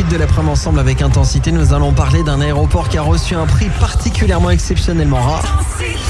de l'après-midi ensemble avec Intensité. Nous allons parler d'un aéroport qui a reçu un prix particulièrement exceptionnellement rare.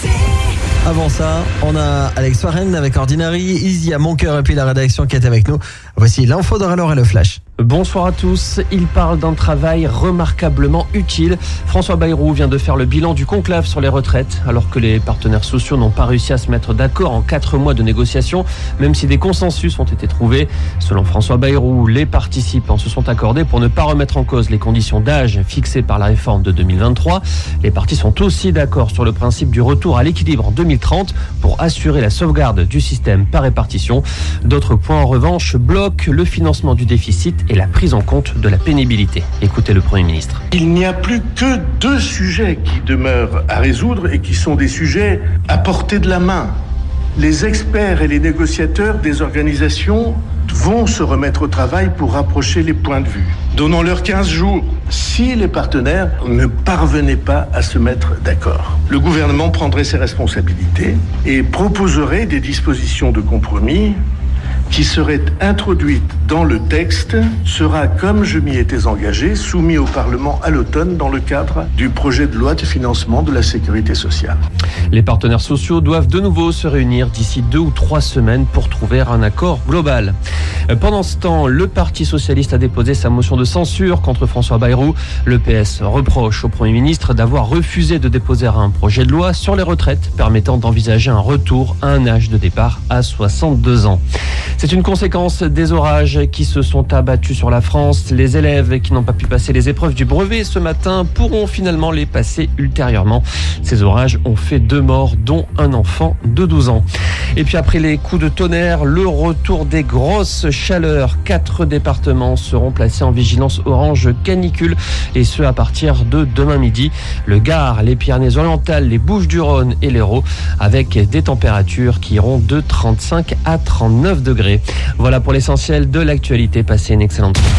Avant ça, on a Alex Warren avec Ordinary, Easy à mon cœur et puis la rédaction qui est avec nous. Voici l'info de Rallor et le flash. Bonsoir à tous. Il parle d'un travail remarquablement utile. François Bayrou vient de faire le bilan du conclave sur les retraites, alors que les partenaires sociaux n'ont pas réussi à se mettre d'accord en 4 mois de négociations, même si des consensus ont été trouvés. Selon François Bayrou, les participants se sont accordés pour ne pas remettre en cause les conditions d'âge fixées par la réforme de 2023. Les partis sont aussi d'accord sur le principe du retour à l'équilibre en 2030 pour assurer la sauvegarde du système par répartition. D'autres points en revanche bloquent le financement du déficit et la prise en compte de la pénibilité. Écoutez le Premier ministre. Il n'y a plus que 2 sujets qui demeurent à résoudre et qui sont des sujets à portée de la main. Les experts et les négociateurs des organisations vont se remettre au travail pour rapprocher les points de vue. Donnons-leur 15 jours. Si les partenaires ne parvenaient pas à se mettre d'accord, le gouvernement prendrait ses responsabilités et proposerait des dispositions de compromis qui serait introduite dans le texte, sera, comme je m'y étais engagé, soumis au Parlement à l'automne dans le cadre du projet de loi de financement de la sécurité sociale. Les partenaires sociaux doivent de nouveau se réunir d'ici 2 ou 3 semaines pour trouver un accord global. Pendant ce temps, le Parti socialiste a déposé sa motion de censure contre François Bayrou. Le PS reproche au Premier ministre d'avoir refusé de déposer un projet de loi sur les retraites permettant d'envisager un retour à un âge de départ à 62 ans. C'est une conséquence des orages qui se sont abattus sur la France. Les élèves qui n'ont pas pu passer les épreuves du brevet ce matin pourront finalement les passer ultérieurement. Ces orages ont fait 2 morts, dont un enfant de 12 ans. Et puis après les coups de tonnerre, le retour des grosses chaleurs. 4 départements seront placés en vigilance orange canicule, et ce à partir de demain midi. Le Gard, les Pyrénées-Orientales, les Bouches-du-Rhône et l'Hérault, avec des températures qui iront de 35 à 39 degrés. Voilà pour l'essentiel de l'actualité. Passez une excellente soirée.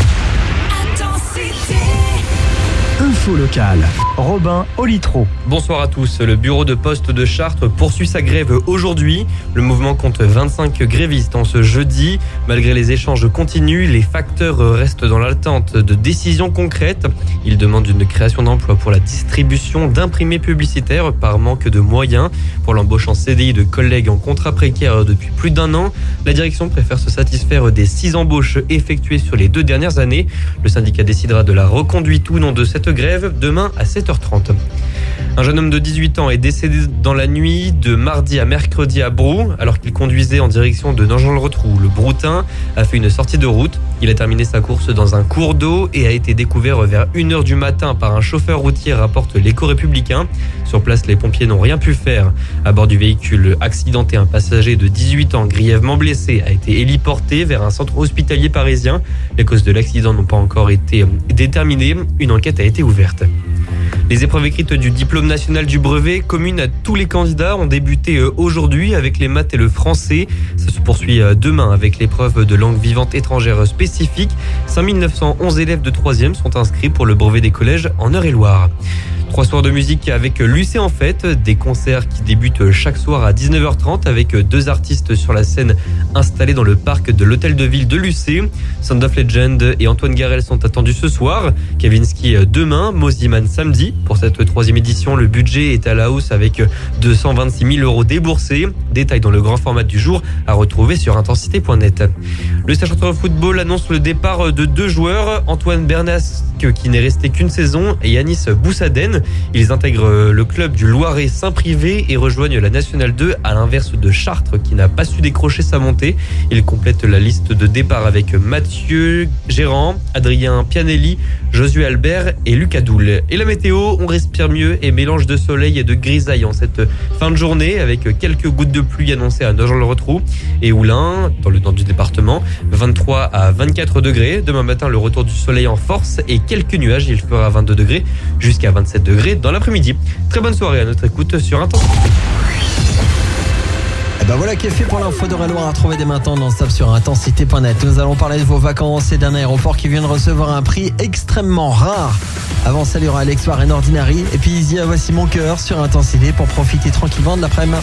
Info locale. Robin Olitro. Bonsoir à tous. Le bureau de poste de Chartres poursuit sa grève aujourd'hui. Le mouvement compte 25 grévistes en ce jeudi. Malgré les échanges continus, les facteurs restent dans l'attente de décisions concrètes. Ils demandent une création d'emplois pour la distribution d'imprimés publicitaires par manque de moyens. Pour l'embauche en CDI de collègues en contrat précaire depuis plus d'1 an, la direction préfère se satisfaire des 6 embauches effectuées sur les 2 dernières années. Le syndicat décidera de la reconduite ou non de cette grève demain à 7h30. Un jeune homme de 18 ans est décédé dans la nuit de mardi à mercredi à Brou, alors qu'il conduisait en direction de Nogent-le-Rotrou. Le Broutin a fait une sortie de route. Il a terminé sa course dans un cours d'eau et a été découvert vers 1h du matin par un chauffeur routier, rapporte l'Écho républicain. Sur place, les pompiers n'ont rien pu faire. À bord du véhicule accidenté, un passager de 18 ans grièvement blessé a été héliporté vers un centre hospitalier parisien. Les causes de l'accident n'ont pas encore été déterminées. Une enquête a été ouverte. Les épreuves écrites du diplôme national du brevet, communes à tous les candidats, ont débuté aujourd'hui avec les maths et le français. Ça se poursuit demain avec l'épreuve de langue vivante étrangère spécifique. 5911 élèves de 3e sont inscrits pour le brevet des collèges en Eure-et-Loire. 3 soirs de musique avec Lucé en fête, des concerts qui débutent chaque soir à 19h30 avec 2 artistes sur la scène installés dans le parc de l'hôtel de ville de Lucé. Sound of Legend et Antoine Garel sont attendus ce soir, Kavinsky demain, Moziman samedi. Pour cette 3e édition, le budget est à la hausse avec 226 000 € déboursés. Détail dans le grand format du jour à retrouver sur intensité.net. Le Stade Chartres Football annonce le départ de 2 joueurs, Antoine Bernasque qui n'est resté qu'une saison et Yanis Boussaden. Ils intègrent le club du Loiret Saint-Privé et rejoignent la Nationale 2 à l'inverse de Chartres qui n'a pas su décrocher sa montée. Ils complètent la liste de départ avec Mathieu Gérand, Adrien Pianelli, Josué Albert et Lucas Doul. Et la météo, on respire mieux et mélange de soleil et de grisaille en cette fin de journée avec quelques gouttes de pluie annoncées à Nogent-le-Rotrou et Oulin dans le nord du département. 23 à 24 degrés. Demain matin, le retour du soleil en force et quelques nuages. Il fera 22 degrés jusqu'à 27 degrés dans l'après-midi. Très bonne soirée à notre écoute sur Intensité. Et ben voilà qui est fait pour l'info de Rallor à retrouver dès maintenant non-stop sur intensité.net. Nous allons parler de vos vacances et d'un aéroport qui vient de recevoir un prix extrêmement rare. Avant ça, il y aura Alex Warren Ordinary et puis Easy à Voici mon cœur sur Intensité pour profiter tranquillement de l'après-midi.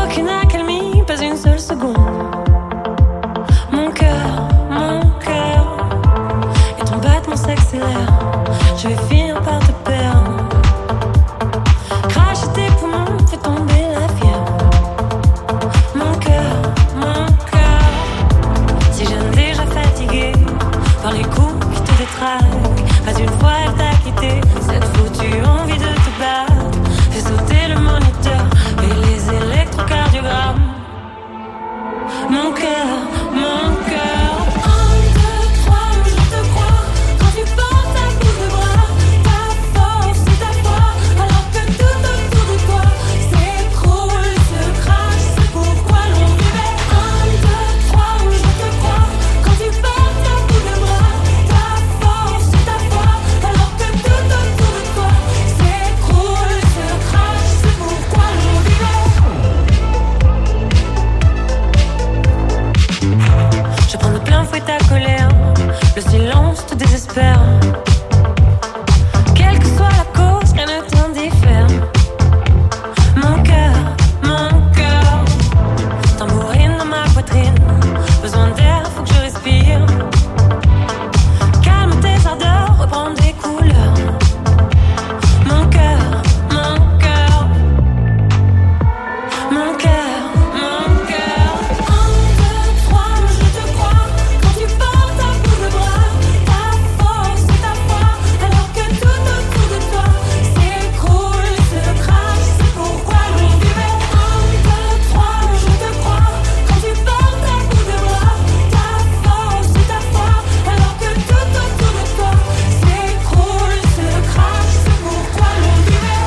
Aucune accalmie, pas une seule seconde. Mon cœur, et ton battement s'accélère. Je vais finir par te perdre. Crache tes poumons, fais tomber la fièvre. Mon cœur, si je ne déjà fatigué par les coups qui te détraquent. Pas une fois elle t'a quitté, cette foutue envie de te battre. Fais sauter le moniteur et les électrocardiogrammes. Mon cœur, 1, 2, 3, je te crois. Quand tu portes à bout de bras, ta force et ta foi, alors que tout autour de toi s'écroule, se crache, c'est pourquoi l'on vivait. 1, 2, 3, je te crois. Quand tu portes à bout de bras, ta force et ta foi, alors que tout autour de toi s'écroule, se crache, c'est pourquoi l'on vivait. Je prends de plein fouet ta colère, le silence te désespère. Quelle que soit la cause, rien ne t'indiffère. Mon cœur, tambourine dans ma poitrine. Besoin d'air, faut que je respire. Calme tes ardeurs, reprends des couleurs. Mon cœur, 1, 2, 3, je te crois. Quand tu portes à bout de bras, ta force et ta foi, alors que tout autour de toi s'écroule, se crache, c'est pourquoi l'on vivait. 1, 2, 3, je te crois. Quand tu portes à bout de bras, ta force et ta foi, alors que tout autour de toi s'écroule, se crache, c'est pourquoi l'on vivait.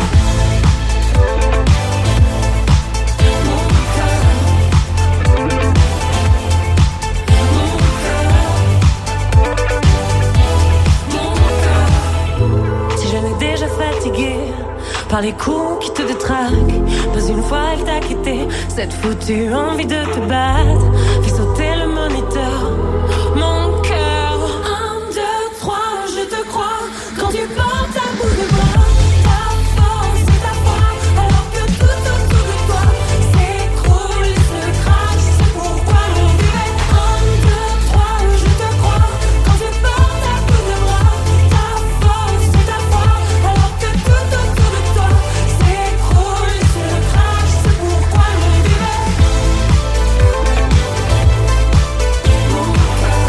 Si je n'ai déjà fatigué par les coups qui te détraquent, pas une fois elle t'a quitté, cette foutue envie de te battre. Fais sauter le moniteur. Mon cœur, 1, 2, 3, je te crois. Quand tu portes à bout de bras, ta force et ta foi, alors que tout autour de toi s'écroule, se crache, c'est pourquoi l'on vivait. 1, 2, 3, je te crois. Quand tu portes à bout de bras, ta force et ta foi, alors que tout autour de toi s'écroule, se crache, c'est pourquoi l'on vivait. Mon cœur,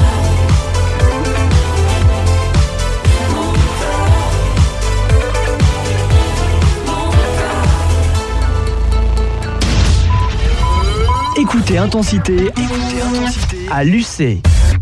Écoutez Intensité à l'UC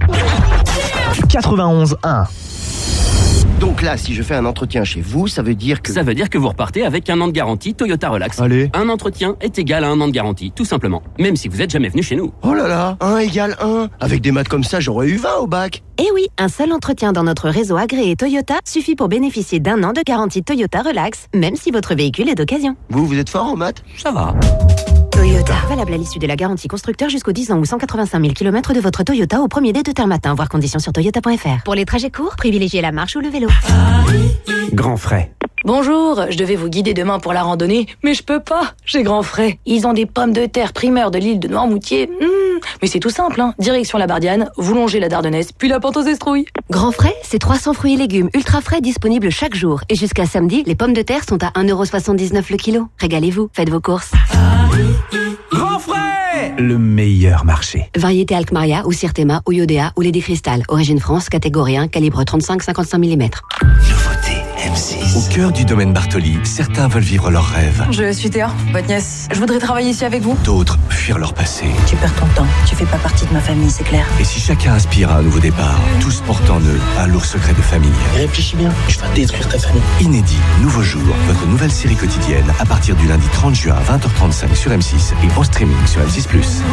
91.1. Donc là, si je fais un entretien chez vous, ça veut dire que... Ça veut dire que vous repartez avec 1 an de garantie Toyota Relax. Allez. Un entretien est égal à 1 an de garantie, tout simplement. Même si vous n'êtes jamais venu chez nous. Oh là là, 1 égale 1. Avec des maths comme ça, j'aurais eu 20 au bac. Eh oui, un seul entretien dans notre réseau agréé Toyota suffit pour bénéficier d'1 an de garantie Toyota Relax, même si votre véhicule est d'occasion. Vous êtes fort en maths? Ça va. Toyota. Valable à l'issue de la garantie constructeur jusqu'aux 10 ans ou 185 000 km de votre Toyota au premier dé de terre matin. Voir conditions sur toyota.fr. Pour les trajets courts, privilégiez la marche ou le vélo. Grand frais. Bonjour, je devais vous guider demain pour la randonnée, mais je peux pas, j'ai grand frais. Ils ont des pommes de terre primeurs de l'île de Noirmoutier. Mais c'est tout simple, hein. Direction la Bardiane, vous longez la Dardennaise, puis la pente aux Estrouilles. Grand frais, c'est 300 fruits et légumes ultra frais disponibles chaque jour. Et jusqu'à samedi, les pommes de terre sont à 1,79€ le kilo. Régalez-vous, faites vos courses. Grand frais, le meilleur marché. Variété Alkmaria ou Sirtema ou Iodea ou Lady Crystal. Origine France, catégorie 1, calibre 35-55 mm. Nouveauté M6. Au cœur du domaine Bartoli, certains veulent vivre leurs rêves. Je suis Théa, votre nièce. Je voudrais travailler ici avec vous. D'autres fuir leur passé. Tu perds ton temps, tu fais pas partie de ma famille, c'est clair. Et si chacun aspire à un nouveau départ, tous portent en eux un lourd secret de famille. Réfléchis bien, je vais détruire ta famille. Inédit, Nouveau Jour, votre nouvelle série quotidienne à partir du lundi 30 juin à 20h35 sur M6 et en streaming sur M6+.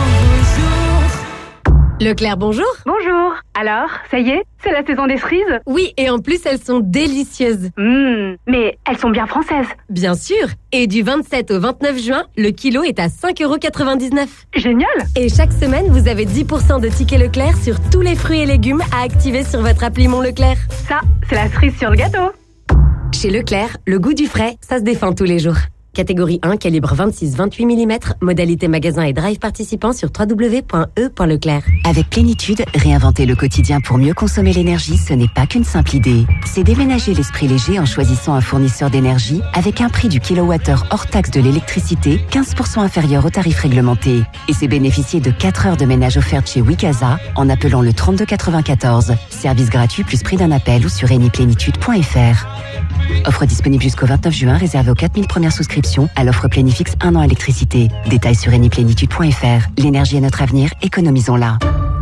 Leclerc, bonjour. Bonjour. Alors, ça y est, c'est la saison des cerises? Oui, et en plus, elles sont délicieuses. Mais elles sont bien françaises. Bien sûr. Et du 27 au 29 juin, le kilo est à 5,99€. Génial. Et chaque semaine, vous avez 10% de tickets Leclerc sur tous les fruits et légumes à activer sur votre appli Mon Leclerc. Ça, c'est la cerise sur le gâteau. Chez Leclerc, le goût du frais, ça se défend tous les jours. Catégorie 1, calibre 26-28 mm, modalité magasin et drive participant sur www.e.leclerc. Avec Plénitude, réinventer le quotidien pour mieux consommer l'énergie, ce n'est pas qu'une simple idée. C'est déménager l'esprit léger en choisissant un fournisseur d'énergie avec un prix du kilowattheure hors taxe de l'électricité 15% inférieur au tarif réglementé. Et c'est bénéficier de 4 heures de ménage offertes chez Wikaza en appelant le 3294. Service gratuit plus prix d'un appel ou sur eniplénitude.fr. Offre disponible jusqu'au 29 juin, réservée aux 4000 premières souscriptions à l'offre Plénifix 1 an électricité. Détails sur eniplénitude.fr. L'énergie est notre avenir, économisons-la.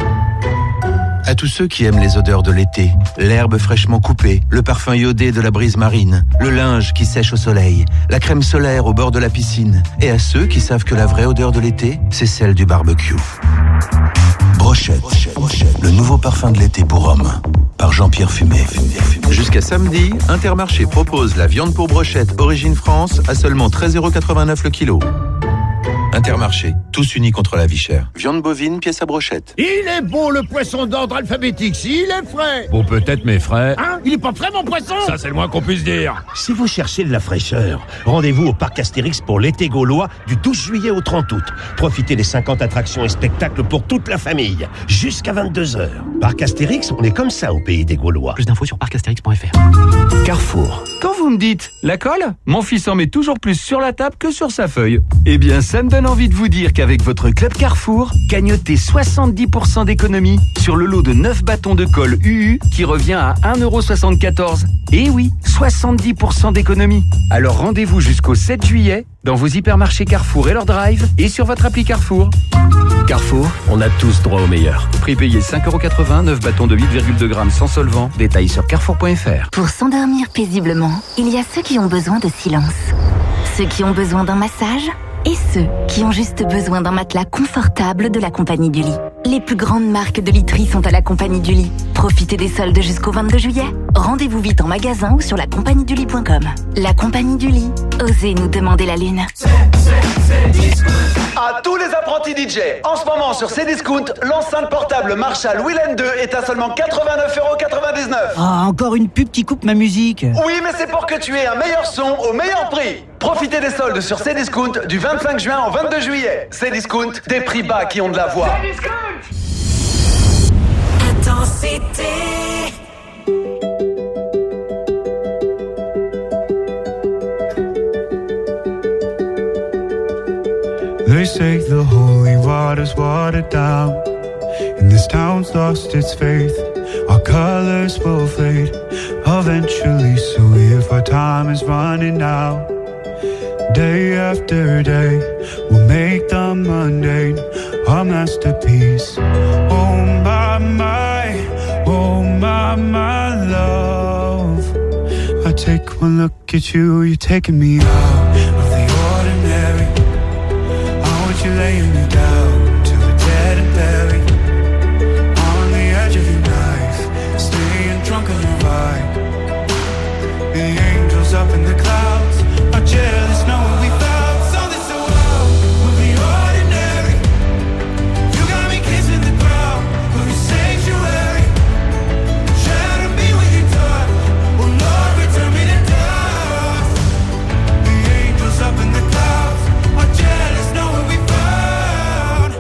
À tous ceux qui aiment les odeurs de l'été, l'herbe fraîchement coupée, le parfum iodé de la brise marine, le linge qui sèche au soleil, la crème solaire au bord de la piscine, et à ceux qui savent que la vraie odeur de l'été, c'est celle du barbecue. Brochette, le nouveau parfum de l'été pour hommes, par Jean-Pierre Fumé. Jusqu'à samedi, Intermarché propose la viande pour brochette Origine France à seulement 13,89€ le kilo. Intermarché, tous unis contre la vie chère. Viande bovine, pièce à brochette. Il est beau le poisson d'ordre alphabétique, s'il est frais. Bon, peut-être, mais frais. Hein? Il est pas frais, mon poisson? Ça, c'est le moins qu'on puisse dire. Si vous cherchez de la fraîcheur, rendez-vous au Parc Astérix pour l'été gaulois du 12 juillet au 30 août. Profitez des 50 attractions et spectacles pour toute la famille, jusqu'à 22h. Parc Astérix, on est comme ça au pays des Gaulois. Plus d'infos sur parcastérix.fr. Carrefour. Quand vous me dites la colle, mon fils en met toujours plus sur la table que sur sa feuille. Eh bien, ça me donne envie de vous dire qu'avec votre club Carrefour, gagnotez 70% d'économie sur le lot de 9 bâtons de colle UU qui revient à 1,74€. Et oui, 70% d'économie. Alors rendez-vous jusqu'au 7 juillet dans vos hypermarchés Carrefour et leur drive et sur votre appli Carrefour. Carrefour, on a tous droit au meilleur. Prix payé 5,80€, 9 bâtons de 8,2 grammes sans solvant. Détails sur carrefour.fr. Pour s'endormir paisiblement, il y a ceux qui ont besoin de silence, ceux qui ont besoin d'un massage et ceux qui ont juste besoin d'un matelas confortable de la Compagnie du Lit. Les plus grandes marques de literie sont à la Compagnie du Lit. Profitez des soldes jusqu'au 22 juillet. Rendez-vous vite en magasin ou sur lacompagniedulit.com. La Compagnie du Lit. Osez nous demander la lune. À tous les apprentis DJ, en ce moment sur Cdiscount, l'enceinte portable Marshall Willen 2 est à seulement 89,99€. Ah, encore une pub qui coupe ma musique. Oui, mais c'est pour que tu aies un meilleur son au meilleur prix. Profitez des soldes sur Cdiscount du 25 juin au 22 juillet. Cdiscount, des prix bas qui ont de la voix. Intensité. They say the holy water's watered down, and this town's lost its faith. Our colors will fade eventually, so if our time is running out, day after day, we'll make the mundane our masterpiece. Oh my love, I take one look at you, you're taking me out of the ordinary. You laying me down till we're dead and buried on the edge of your knife, staying drunk on your vibe. The angels up in the clouds are jealous knowing we found something so wild. We'll be ordinary. You got me kissing the ground, we'll be sanctuary. Shadow me with your touch, oh Lord, return me to dust. The angels up in the clouds are jealous knowing we found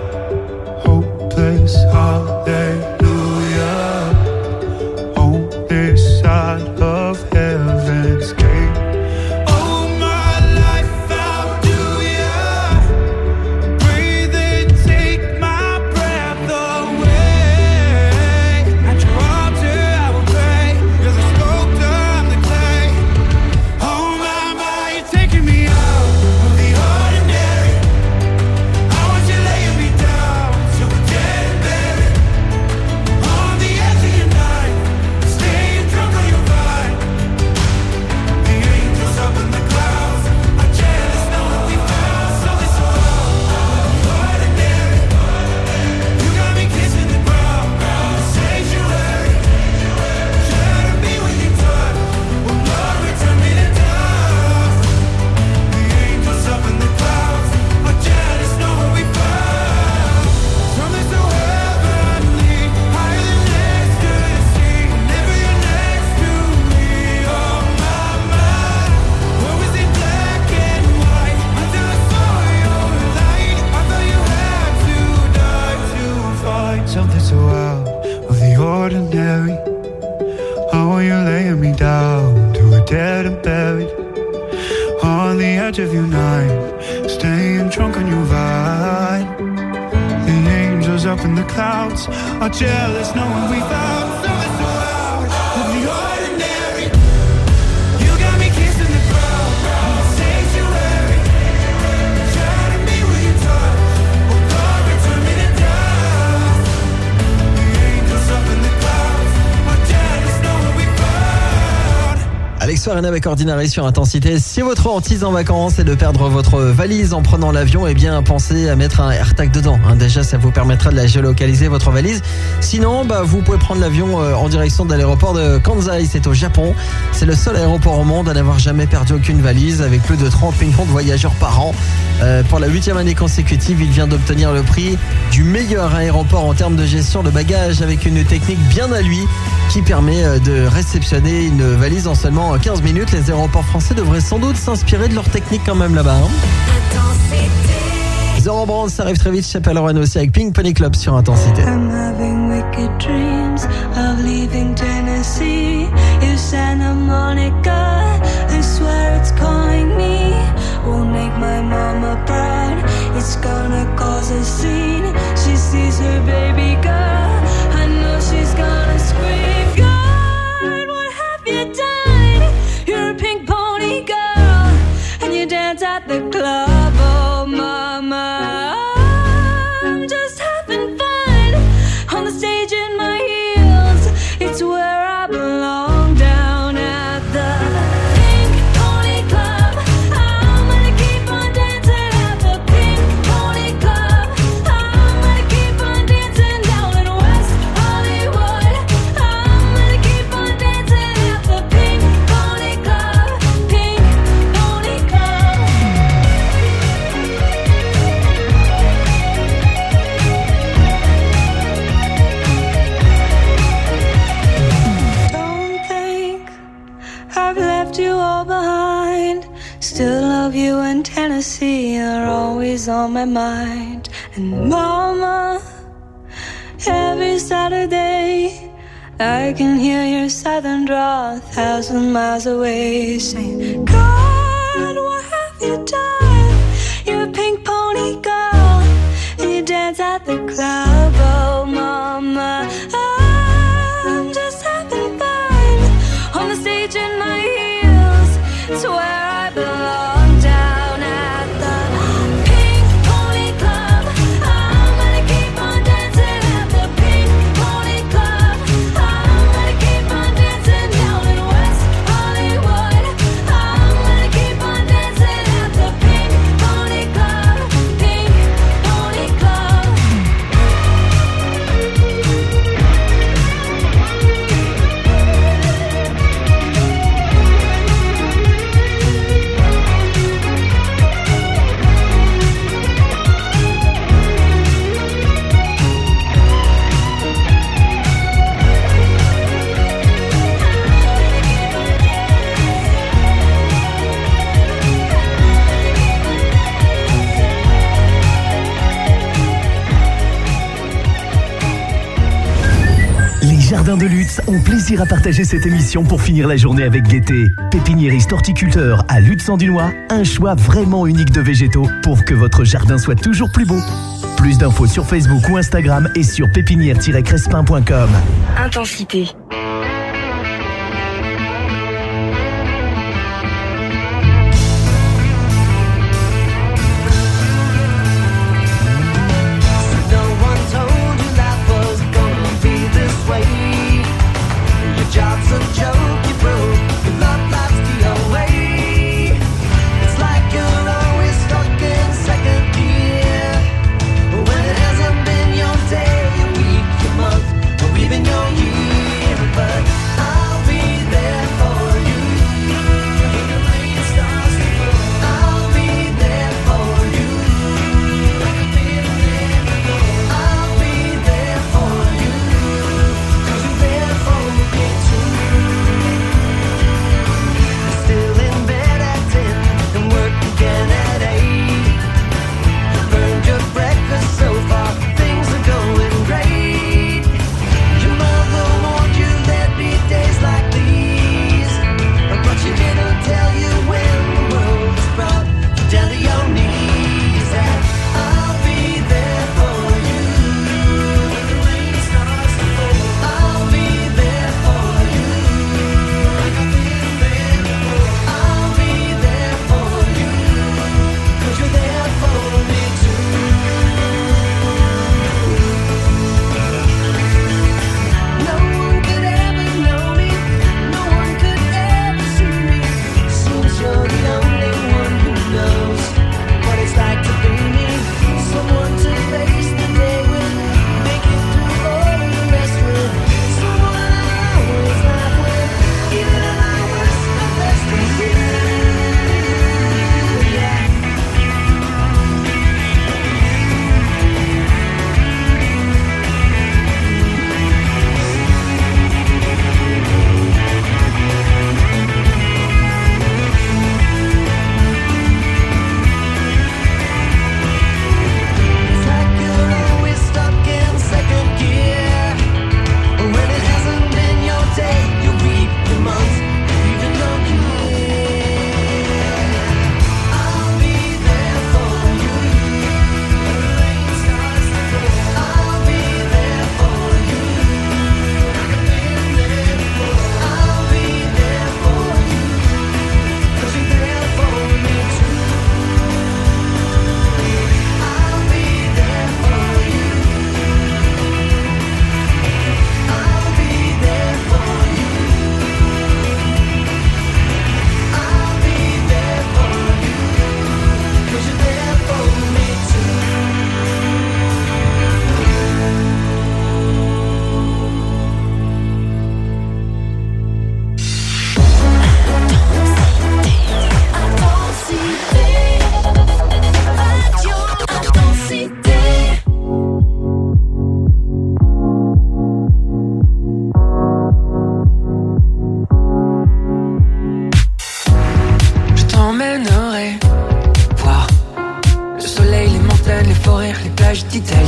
edge of your night, staying drunk on your vibe. The angels up in the clouds are jealous knowing we found something so out of the ordinary. You got me kissing the ground in the sanctuary. Try to be with your touch, oh God, return me to dust. The angels up in the clouds are jealous knowing we found. Alex Warren avec Ordinary sur Intensité. Si votre hantise en vacances est de perdre votre valise en prenant l'avion, eh bien pensez à mettre un AirTag dedans. Déjà, ça vous permettra de la géolocaliser, votre valise. Sinon, vous pouvez prendre l'avion en direction de l'aéroport de Kansai. C'est au Japon. C'est le seul aéroport au monde à n'avoir jamais perdu aucune valise, avec plus de 30 millions de voyageurs par an. Pour la 8e année consécutive, il vient d'obtenir le prix du meilleur aéroport en termes de gestion de bagages, avec une technique bien à lui qui permet de réceptionner une valise en seulement 15 minutes. Les aéroports français devraient sans doute s'inspirer de leur technique quand même là-bas. Zoro Brand, ça arrive très vite. Chapelle Rouen aussi avec Pink Pony Club sur Intensité. I'm having wicked dreams of leaving Tennessee. You Santa Monica, I swear it's calling me. Won't make my mama proud. It's gonna cause a scene. She sees her baby girl. I know she's gonna scream. God, what have you done? You're a pink pony girl, and you dance at the club. Oh, mama, I'm just having fun on the stage in my heels. It's where I belong, down at the Pink Pony Club. I'm gonna keep on dancing at the Pink Pony Club. I'm gonna keep on dancing down in West Hollywood. I'm gonna keep on dancing at the Pink Pony Club. Pink Pony Club. Don't think I've left you all behind. Still love you, and Tennessee are always on my mind. And mama, every Saturday I can hear your southern drawl 1,000 miles away, saying, God, what have you done? You're a pink pony girl, and you dance at the club. Oh, mama, I'm just having fun on the stage in my heels. It's where I belong, down at the Pink Pony Club. I'm gonna keep on dancing at the Pink Pony Club. I'm gonna keep on dancing down in West Hollywood. I'm gonna keep on dancing at the Pink Pony Club. Pink Pony Club. Les jardins de Lutz ont plaisir à partager cette émission pour finir la journée avec gaieté. Pépiniériste horticulteur à Lutz-en-Dunois, un choix vraiment unique de végétaux pour que votre jardin soit toujours plus beau. Plus d'infos sur Facebook ou Instagram et sur pépinière-crespin.com. Intensité. Job's a joke, you broke. Your love life's the away. It's like you're always stuck in second gear. When it hasn't been your day, your week, your month, or even your year.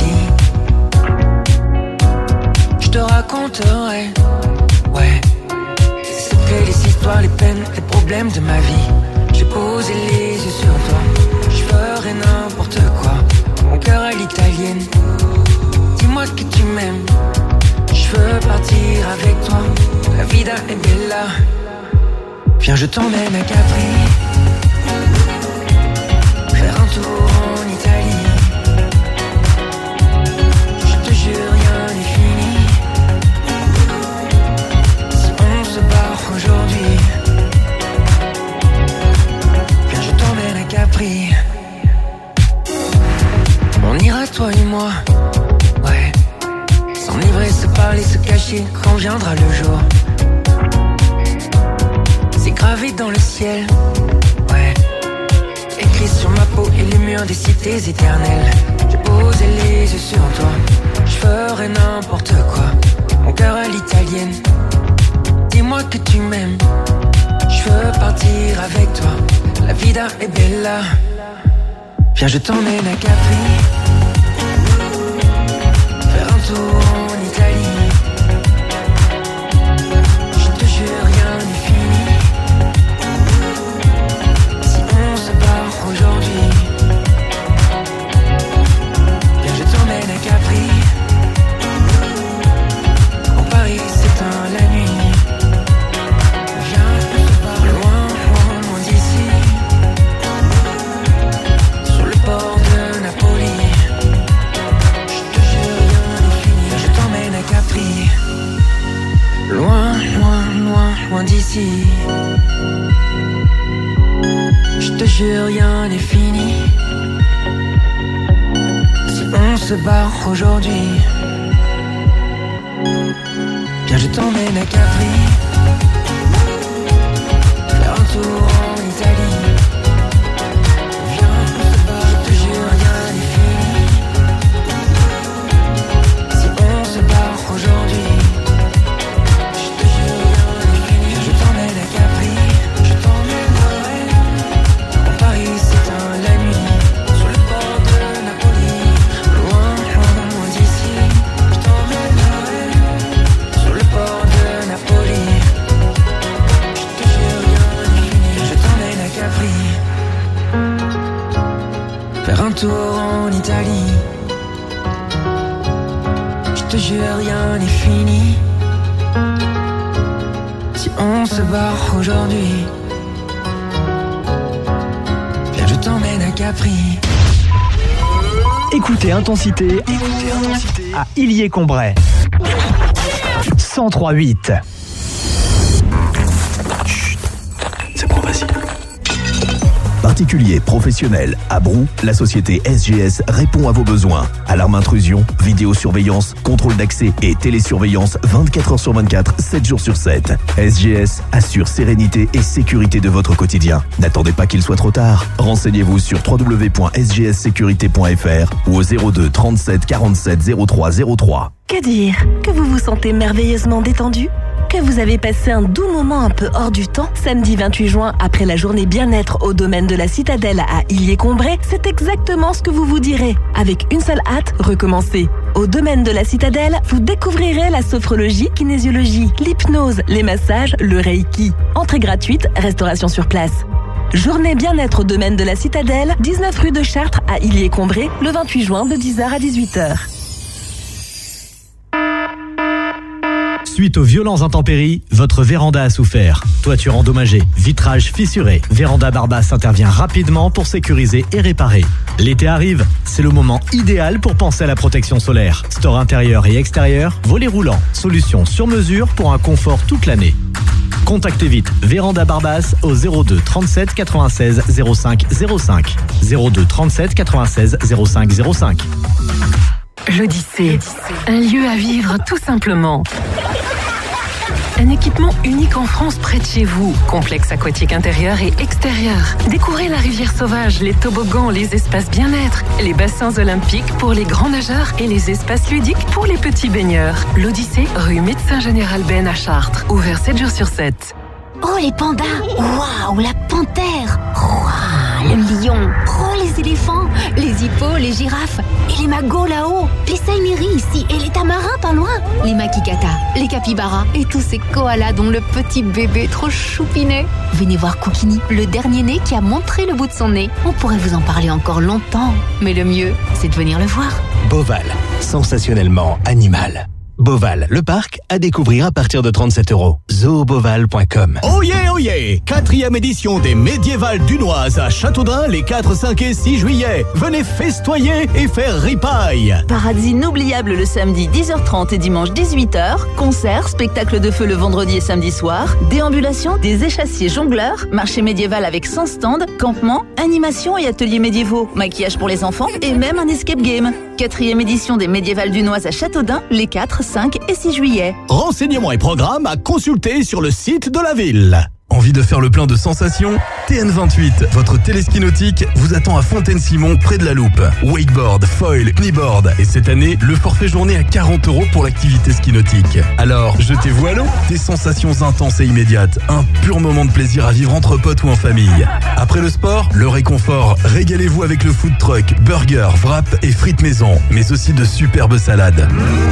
Je te raconterai, ouais, les secrets, les histoires, les peines, les problèmes de ma vie. J'ai posé les yeux sur toi, je ferai n'importe quoi. Mon cœur à l'italienne, dis-moi que tu m'aimes. Je veux partir avec toi, la vida è bella. Viens, je t'emmène à Capri, faire un tour en Italie. Je te jure, rien n'est fini. Si on se barre aujourd'hui, viens, je t'emmène à Capri. On ira toi et moi, ouais, s'enivrer, se parler, se cacher quand viendra le jour. C'est gravé dans le ciel, ouais, écrit sur ma peau et les murs des cités éternelles. J'ai posé les yeux sur toi, je ferai n'importe quoi. Mon cœur à l'italienne, dis-moi que tu m'aimes. Je veux partir avec toi, la vida è bella. Viens, je t'emmène à Capri, faire un tour en Italie. Je te jure, rien n'est fini. Si on se barre aujourd'hui, viens, je t'emmène à Capri. En Paris s'éteint la nuit. Viens, on se barre loin, loin, loin d'ici, sur le port de Napoli. Je te jure, rien n'est fini. Je t'emmène à Capri, loin, loin, loin, loin d'ici. Je te jure, rien n'est fini. Si on se barre aujourd'hui, viens, je t'emmène à Capri, faire un tour en Italie. Viens, on se barre, je te jure, rien n'est fini. Si on se barre aujourd'hui, je te jure, rien n'est fini. Viens, je t'emmène à Capri, je t'emmènerai. En Paris s'éteint la nuit, sur le port de Napoli. Loin, loin, loin d'ici, je t'emmènerai. Sur le port de Napoli, je te jure, rien n'est fini. Viens, je t'emmène à Capri, faire un tour en Italie. Je te jure, rien n'est fini. Si on se barre aujourd'hui, viens, je t'emmène à Capri. Écoutez Intensité à Illiers-Combray. 103.8. C'est bon, vas-y. Particuliers, professionnels, à Brou, la société SGS répond à vos besoins. Alarme intrusion, vidéosurveillance, contrôle d'accès et télésurveillance 24h sur 24, 7 jours sur 7. SGS assure sérénité et sécurité de votre quotidien. N'attendez pas qu'il soit trop tard. Renseignez-vous sur www.sgsssécurité.fr ou au 02 37 47 03 03. Que dire? Que vous vous sentez merveilleusement détendu? Que vous avez passé un doux moment un peu hors du temps? Samedi 28 juin, après la journée bien-être au domaine de la Citadelle à Illiers-Combray, c'est exactement ce que vous vous direz. Avec une seule hâte, recommencez. Au domaine de la Citadelle, vous découvrirez la sophrologie, kinésiologie, l'hypnose, les massages, le reiki. Entrée gratuite, restauration sur place. Journée bien-être au domaine de la Citadelle, 19 rue de Chartres à Illiers-Combray, le 28 juin de 10h à 18h. Suite aux violentes intempéries, votre véranda a souffert. Toiture endommagée, vitrage fissuré. Véranda Barbas intervient rapidement pour sécuriser et réparer. L'été arrive, c'est le moment idéal pour penser à la protection solaire. Store intérieur et extérieur, volets roulants, solution sur mesure pour un confort toute l'année. Contactez vite Véranda Barbas au 02 37 96 05 05. 02 37 96 05 05. L'Odyssée, un lieu à vivre tout simplement. Un équipement unique en France près de chez vous. Complexe aquatique intérieur et extérieur. Découvrez la rivière sauvage, les toboggans, les espaces bien-être, les bassins olympiques pour les grands nageurs et les espaces ludiques pour les petits baigneurs. L'Odyssée, rue Médecin Général Ben à Chartres. Ouvert 7 jours sur 7. Oh, les pandas! Waouh, la panthère! Waouh! le lion. Oh, les éléphants, les hippos, les girafes et les magos là-haut. Les saïmiris ici et les tamarins pas loin. Les makikata, les capybaras et tous ces koalas dont le petit bébé est trop choupinet. Venez voir Koukini, le dernier né qui a montré le bout de son nez. On pourrait vous en parler encore longtemps, mais le mieux, c'est de venir le voir. Boval, sensationnellement animal. Boval, le parc, à découvrir à partir de 37 €. Zooboval.com. Oh yeah, oh yeah! 4e édition des Médiévales Dunoises à Châteaudun les 4, 5 et 6 juillet. Venez festoyer et faire ripaille. Parades inoubliables le samedi 10h30 et dimanche 18h. Concerts, spectacles de feu le vendredi et samedi soir. Déambulation des échassiers jongleurs. Marché médiéval avec 100 stands. Campement, animation et ateliers médiévaux. Maquillage pour les enfants et même un escape game. 4e édition des Médiévales Dunoises à Châteaudun les 4, 5 et 6 juillet. Renseignements et programmes à consulter sur le site de la ville. Envie de faire le plein de sensations? TN28, votre téléski nautique, vous attend à Fontaine-Simon, près de la Loupe. Wakeboard, foil, kneeboard. Et cette année, le forfait journée à 40 € pour l'activité ski nautique. Alors, jetez-vous à l'eau. Des sensations intenses et immédiates. Un pur moment de plaisir à vivre entre potes ou en famille. Après le sport, le réconfort. Régalez-vous avec le food truck, burger, wrap et frites maison. Mais aussi de superbes salades.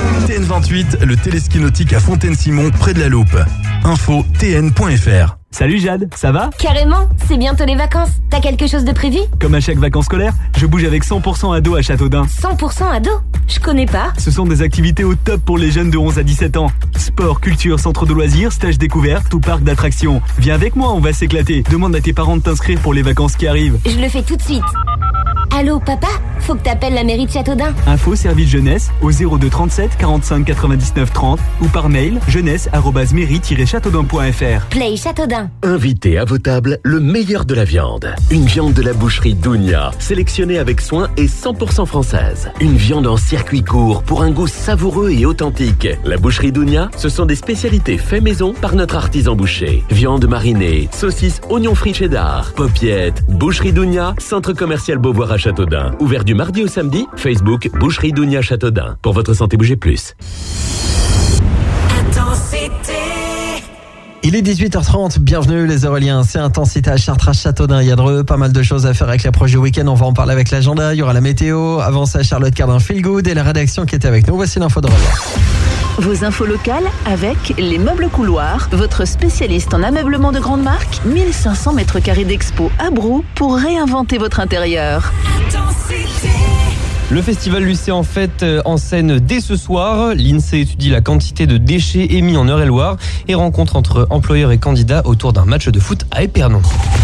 TN28, le téléski nautique à Fontaine-Simon, près de la Loupe. Info tn.fr. Salut Jade, ça va? Carrément, c'est bientôt les vacances. T'as quelque chose de prévu? Comme à chaque vacances scolaires, je bouge avec 100% ado à Châteaudun. 100% ado? Je connais pas. Ce sont des activités au top pour les jeunes de 11 à 17 ans. Sport, culture, centre de loisirs, stage découverte ou parc d'attractions. Viens avec moi, on va s'éclater. Demande à tes parents de t'inscrire pour les vacances qui arrivent. Je le fais tout de suite. Allô papa, faut que t'appelles la mairie de Châteaudun. Info service jeunesse au 02 37 45 99 30 ou par mail jeunesse@mairie-châteaudun.fr. Play Châteaudun. Invitez à vos tables le meilleur de la viande. Une viande de la boucherie Dounia, sélectionnée avec soin et 100% française. Une viande en circuit court pour un goût savoureux et authentique. La boucherie Dounia, ce sont des spécialités fait maison par notre artisan boucher. Viande marinée, saucisses, oignons frits cheddar, popiettes. Boucherie Dounia, centre commercial Beauvoir à Châteaudun. Ouvert du mardi au samedi, Facebook Boucherie Dounia Châteaudun. Pour votre santé, bougez plus. Il est 18h30, bienvenue les Aureliens, c'est Intensité à Chartres, à Châteaudun, Yadreux, pas mal de choses à faire avec l'approche du week-end, on va en parler avec l'agenda, il y aura la météo, avant ça Charlotte Cardin Feel Good et la rédaction qui était avec nous, voici l'info de revoir. Vos infos locales avec les Meubles Couloirs, votre spécialiste en ameublement de grande marque, 1500 mètres carrés d'expo à Brou pour réinventer votre intérieur. Le festival Lucé en fête en scène dès ce soir. L'INSEE étudie la quantité de déchets émis en Eure-et-Loire et rencontre entre employeurs et candidats autour d'un match de foot à Épernon.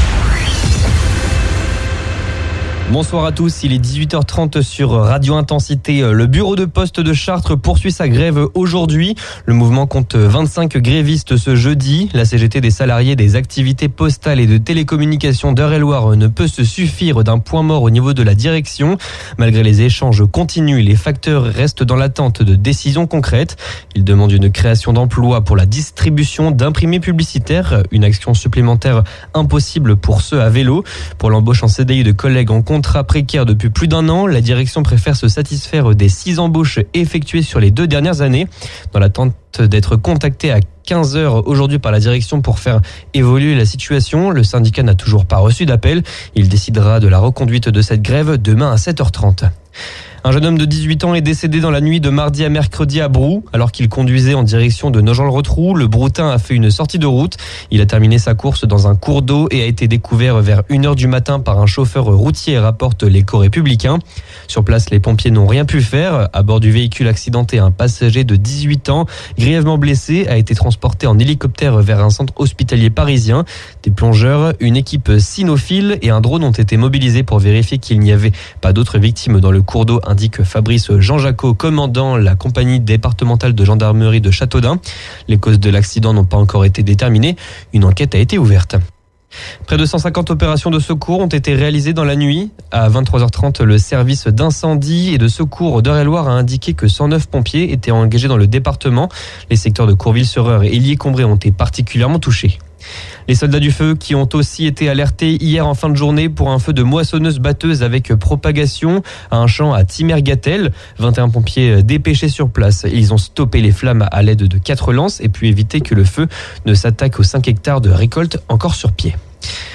Bonsoir à tous, il est 18h30 sur Radio Intensité. Le bureau de poste de Chartres poursuit sa grève aujourd'hui. Le mouvement compte 25 grévistes ce jeudi. La CGT des salariés des activités postales et de télécommunications d'Eure-et-Loire ne peut se suffire d'un point mort au niveau de la direction. Malgré les échanges continus, les facteurs restent dans l'attente de décisions concrètes. Ils demandent une création d'emplois pour la distribution d'imprimés publicitaires, une action supplémentaire impossible pour ceux à vélo. Pour l'embauche en CDI de collègues en contrat précaire depuis plus d'un an, la direction préfère se satisfaire des 6 embauches effectuées sur les 2 dernières années. Dans l'attente d'être contacté à 15h aujourd'hui par la direction pour faire évoluer la situation, le syndicat n'a toujours pas reçu d'appel. Il décidera de la reconduite de cette grève demain à 7h30. Un jeune homme de 18 ans est décédé dans la nuit de mardi à mercredi à Brou. Alors qu'il conduisait en direction de Nogent-le-Rotrou, le Broutin a fait une sortie de route. Il a terminé sa course dans un cours d'eau et a été découvert vers 1h du matin par un chauffeur routier, rapportent l'Écho-Républicain. Sur place, les pompiers n'ont rien pu faire. À bord du véhicule accidenté, un passager de 18 ans, grièvement blessé, a été transporté en hélicoptère vers un centre hospitalier parisien. Des plongeurs, une équipe cynophile et un drone ont été mobilisés pour vérifier qu'il n'y avait pas d'autres victimes dans le cours d'eau, indique Fabrice Jean-Jacot, commandant la compagnie départementale de gendarmerie de Châteaudun. Les causes de l'accident n'ont pas encore été déterminées. Une enquête a été ouverte. Près de 150 opérations de secours ont été réalisées dans la nuit. À 23h30, le service d'incendie et de secours d'Eure-et-Loire a indiqué que 109 pompiers étaient engagés dans le département. Les secteurs de Courville-sur-Eure et Illier-Combré ont été particulièrement touchés. Les soldats du feu qui ont aussi été alertés hier en fin de journée pour un feu de moissonneuse-batteuse avec propagation à un champ à Timergatel. 21 pompiers dépêchés sur place. Ils ont stoppé les flammes à l'aide de 4 lances et pu éviter que le feu ne s'attaque aux 5 hectares de récolte encore sur pied.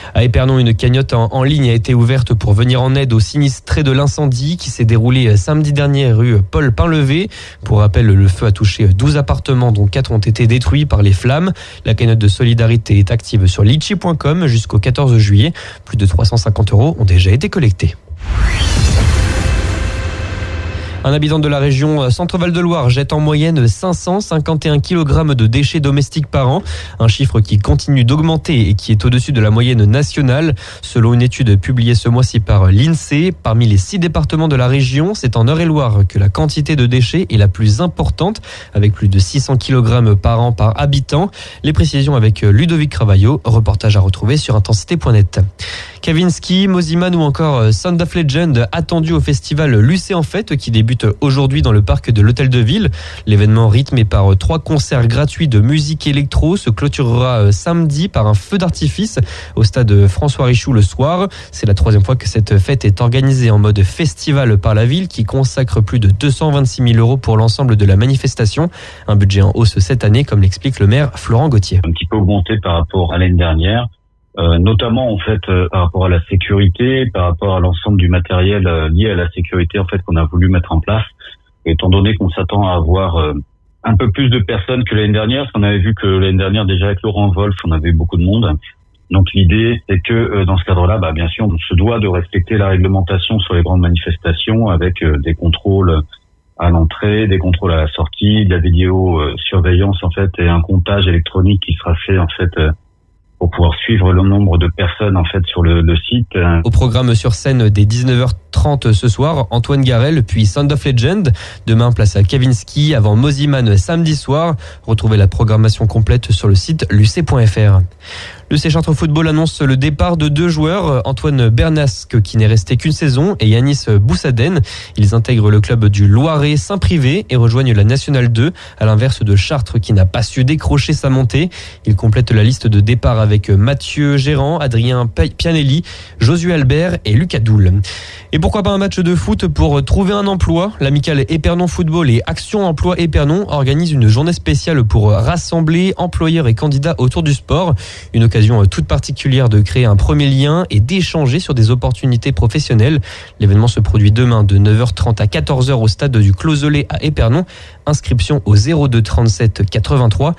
À Épernon, une cagnotte en ligne a été ouverte pour venir en aide aux sinistrés de l'incendie qui s'est déroulé samedi dernier rue Paul Painlevé. Pour rappel, le feu a touché 12 appartements dont 4 ont été détruits par les flammes. La cagnotte de solidarité est active sur litchi.com jusqu'au 14 juillet. Plus de 350 € ont déjà été collectés. Un habitant de la région Centre-Val de Loire jette en moyenne 551 kg de déchets domestiques par an, un chiffre qui continue d'augmenter et qui est au-dessus de la moyenne nationale. Selon une étude publiée ce mois-ci par l'INSEE, parmi les 6 départements de la région, c'est en Eure-et-Loire que la quantité de déchets est la plus importante, avec plus de 600 kg par an par habitant. Les précisions avec Ludovic Cravaillot, reportage à retrouver sur intensité.net. Kavinsky, Mosimann ou encore Sound of Legend attendus au festival Lucé en Fête qui débute aujourd'hui dans le parc de l'Hôtel de Ville. L'événement rythmé par 3 concerts gratuits de musique électro se clôturera samedi par un feu d'artifice au stade François Richoux le soir. C'est la 3e fois que cette fête est organisée en mode festival par la ville qui consacre plus de 226 000 € pour l'ensemble de la manifestation. Un budget en hausse cette année comme l'explique le maire Florent Gauthier. Un petit peu augmenté par rapport à l'année dernière. Notamment en fait par rapport à la sécurité, par rapport à l'ensemble du matériel lié à la sécurité en fait qu'on a voulu mettre en place. Étant donné qu'on s'attend à avoir un peu plus de personnes que l'année dernière, parce qu'on avait vu que l'année dernière déjà avec Laurent Wolf, on avait eu beaucoup de monde. Donc l'idée c'est que dans ce cadre-là, bien sûr, on se doit de respecter la réglementation sur les grandes manifestations avec des contrôles à l'entrée, des contrôles à la sortie, de la vidéosurveillance en fait et un comptage électronique qui sera fait en fait pour pouvoir suivre le nombre de personnes en fait sur le site. Au programme sur scène dès 19h30 ce soir, Antoine Garel puis Sound of Legend. Demain, place à Kavinsky avant Mosimann samedi soir. Retrouvez la programmation complète sur le site luc.fr. Le C Chartres Football annonce le départ de 2 joueurs, Antoine Bernasque qui n'est resté qu'une saison et Yanis Boussaden. Ils intègrent le club du Loiret Saint-Privé et rejoignent la Nationale 2, à l'inverse de Chartres qui n'a pas su décrocher sa montée. Ils complètent la liste de départ avec Mathieu Gérand, Adrien Pianelli, Josué Albert et Lucas Doul. Et pourquoi pas un match de foot pour trouver un emploi? L'amicale Épernon Football et Action Emploi Épernon organisent une journée spéciale pour rassembler employeurs et candidats autour du sport. Une occasion toute particulière de créer un premier lien et d'échanger sur des opportunités professionnelles. L'événement se produit demain de 9h30 à 14h au stade du Closelet à Épernon. Inscription au 02 37 83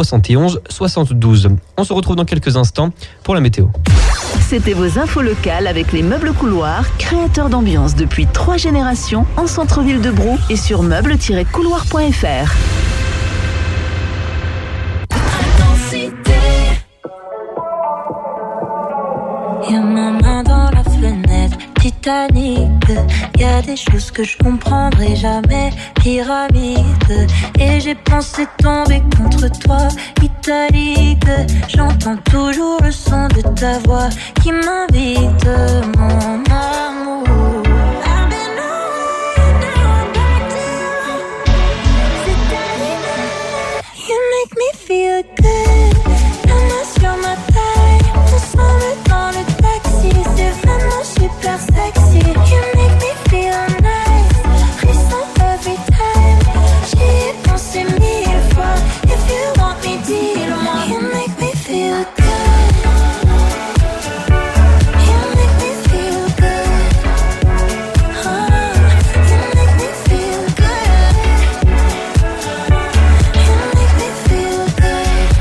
71 72. On se retrouve dans quelques instants pour la météo. C'était vos infos locales avec les meubles couloirs, créateurs d'ambiance depuis 3 générations en centre-ville de Brou et sur meubles-couloir.fr. Y'a ma main dans la fenêtre, Titanic. Y'a des choses que je comprendrai jamais, pyramide. Et j'ai pensé tomber contre toi, italique. J'entends toujours le son de ta voix qui m'invite, mon amour. You make me feel good. La main sur ma taille, ensemble dans le taxi, c'est vraiment super sexy. You make me feel nice, frisson every time. J'y ai pensé 1000 fois. If you want me, dis-le-moi. You make me feel good. You make me feel good. You make me feel good. You make me feel good.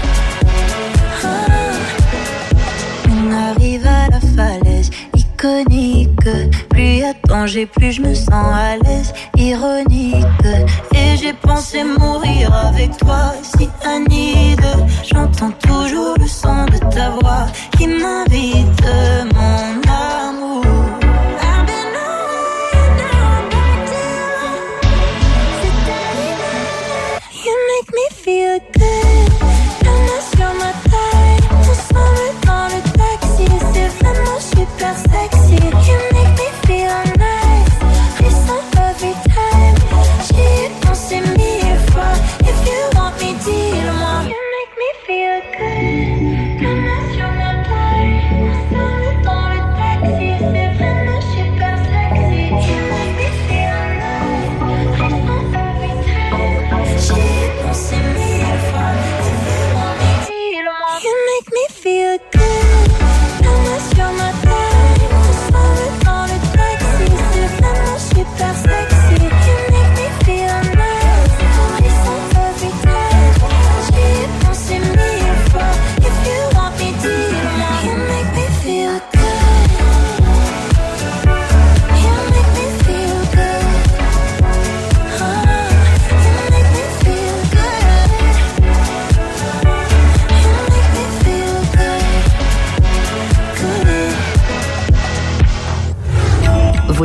On arrive à la falaise iconique. Plus y a danger, plus je me sens à l'aise. Ironique. Et j'ai pensé mourir avec toi, si Anide. J'entends toujours le son de ta voix qui m'invite, mon amour. You make me feel good. La main sur ma taille, ensemble dans le taxi, c'est vraiment super sexy. You make me feel nice, frisson every time. J'y ai pensé 1000 fois. If you want me, dis-le-moi. You make me feel good. La main sur ma taille, ensemble dans le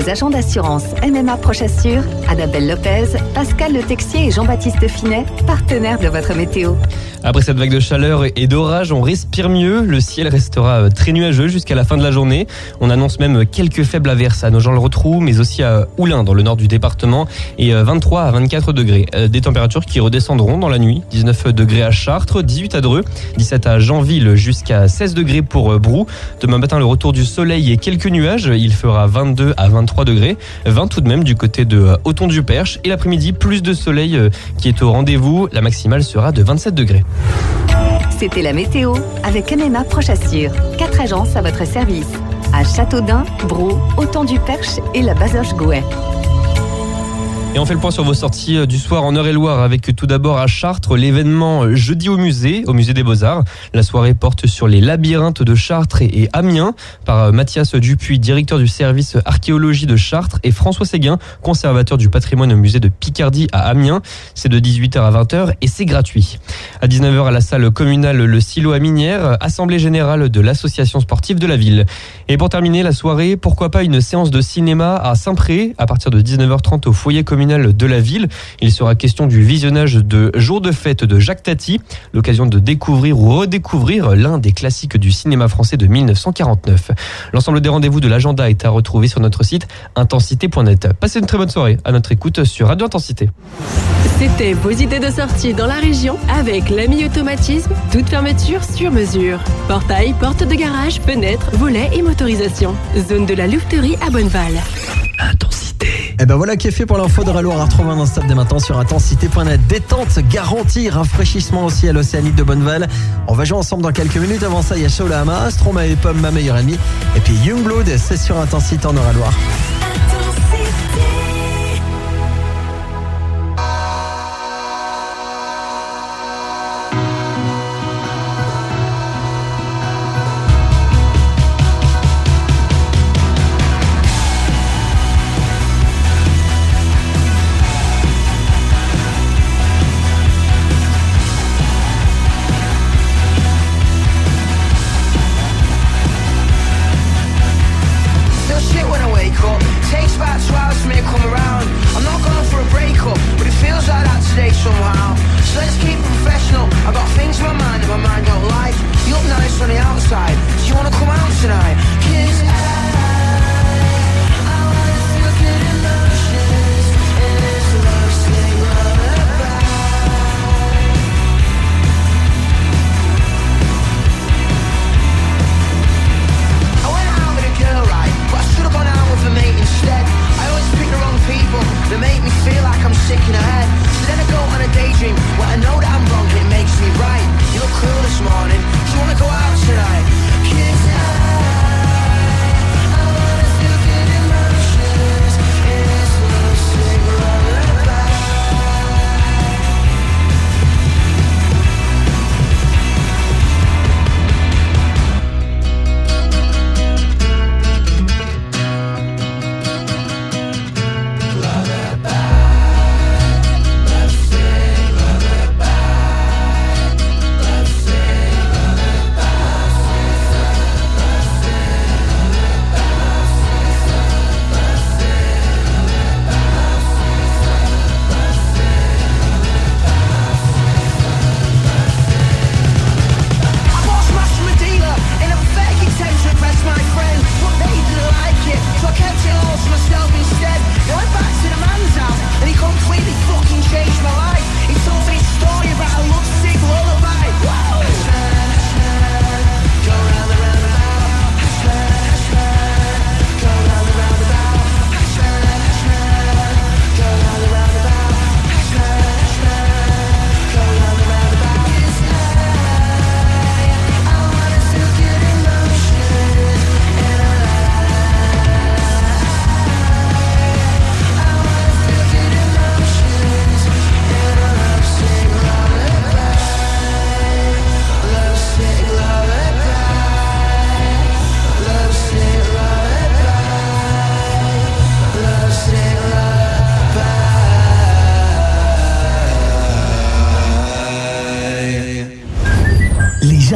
vos agents d'assurance MMA Prochassure, Adabelle Lopez, Pascal Le Texier et Jean-Baptiste Finet, partenaires de votre météo. Après cette vague de chaleur et d'orage, on respire mieux. Le ciel restera très nuageux jusqu'à la fin de la journée. On annonce même quelques faibles averses à Nogent-le-Rotrou, mais aussi à Oulin dans le nord du département, et 23 à 24 degrés. Des températures qui redescendront dans la nuit. 19 degrés à Chartres, 18 à Dreux, 17 à Janville, jusqu'à 16 degrés pour Brou. Demain matin, le retour du soleil et quelques nuages. Il fera 22 à 23 degrés, 20 tout de même du côté de Othon-du-Perche. Et l'après-midi, plus de soleil qui est au rendez-vous. La maximale sera de 27 degrés. C'était la météo avec MMA Prochassure. 4 agences à votre service. À Châteaudun, Brou, Othon-du-Perche et la Bazoche-Gouet. Et on fait le point sur vos sorties du soir en Eure-et-Loire avec tout d'abord à Chartres l'événement Jeudi au musée des Beaux-Arts. La soirée porte sur les labyrinthes de Chartres et Amiens par Mathias Dupuis, directeur du service archéologie de Chartres, et François Séguin, conservateur du patrimoine au musée de Picardie à Amiens. C'est de 18h à 20h et c'est gratuit. À 19h à la salle communale Le Silo à Minière, assemblée générale de l'association sportive de la ville. Et pour terminer la soirée, pourquoi pas une séance de cinéma à Saint-Pré à partir de 19h30 au foyer communal de la ville. Il sera question du visionnage de Jour de fête de Jacques Tati, l'occasion de découvrir ou redécouvrir l'un des classiques du cinéma français de 1949. L'ensemble des rendez-vous de l'agenda est à retrouver sur notre site intensité.net. Passez une très bonne soirée à notre écoute sur Radio Intensité. C'était vos idées de sortie dans la région avec l'ami automatisme, toute fermeture sur mesure. Portail, porte de garage, fenêtres, volets et motorisation. Zone de la louveterie à Bonneval. Intensité. Et ben voilà qui est fait pour l'info de Raloir à retrouver un stop dès maintenant sur intensité.net. Détente garantie, rafraîchissement aussi à l'Océanique de Bonneval. On va jouer ensemble dans quelques minutes. Avant ça, il y a Shaolama, Stromae et Pomme, ma meilleure amie. Et puis Youngblood, c'est sur Intensité en Eure-et-Loire.